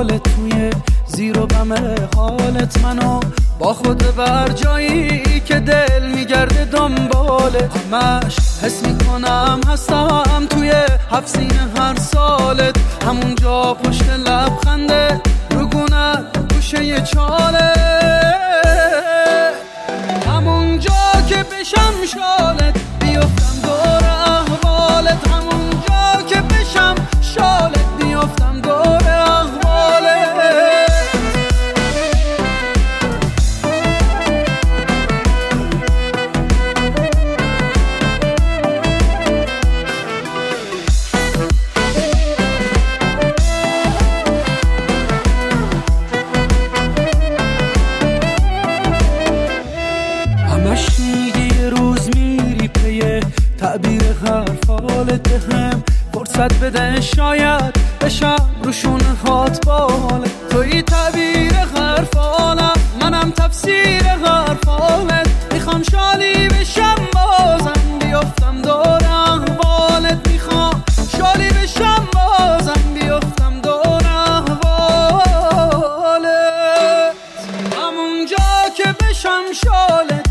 حالت، توی زیر و بم حالت منو با خود بر جایی که دل میگرده دنباله. همش حس میکنم هستم توی حفظینه هر سالت، همونجا پشت لبخنده رگونت گوشه چاله، همونجا که بشم شالت بیفتم دور احوالت، همونجا که بشم شالت بیفتم دور احوالت. همش میگی یه روز میری پیه تعبیر حرف حالت، بهم فرصت بده شاید بشم روشون هات بالت. توی تعبیر حرف حالم، منم تفسیر حرف حالت، میخوام شالی بشم بازم بیفتم دور احوالت، میخوام شالی بشم بازم بیفتم دور احوالت، همونجا که بشم شالت